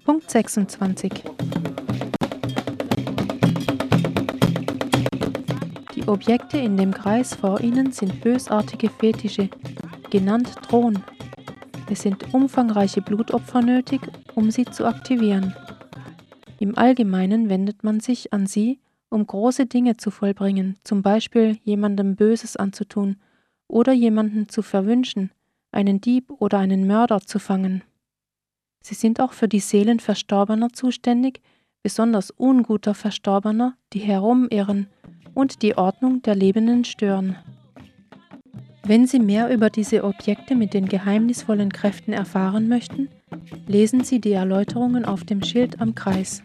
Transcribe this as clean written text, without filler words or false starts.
Punkt 26. Die Objekte in dem Kreis vor Ihnen sind bösartige Fetische, genannt Thron. Es sind umfangreiche Blutopfer nötig, um sie zu aktivieren. Im Allgemeinen wendet man sich an sie, um große Dinge zu vollbringen, zum Beispiel jemandem Böses anzutun oder jemanden zu verwünschen, einen Dieb oder einen Mörder zu fangen. Sie sind auch für die Seelen Verstorbener zuständig, besonders unguter Verstorbener, die herumirren und die Ordnung der Lebenden stören. Wenn Sie mehr über diese Objekte mit den geheimnisvollen Kräften erfahren möchten, lesen Sie die Erläuterungen auf dem Schild am Kreis.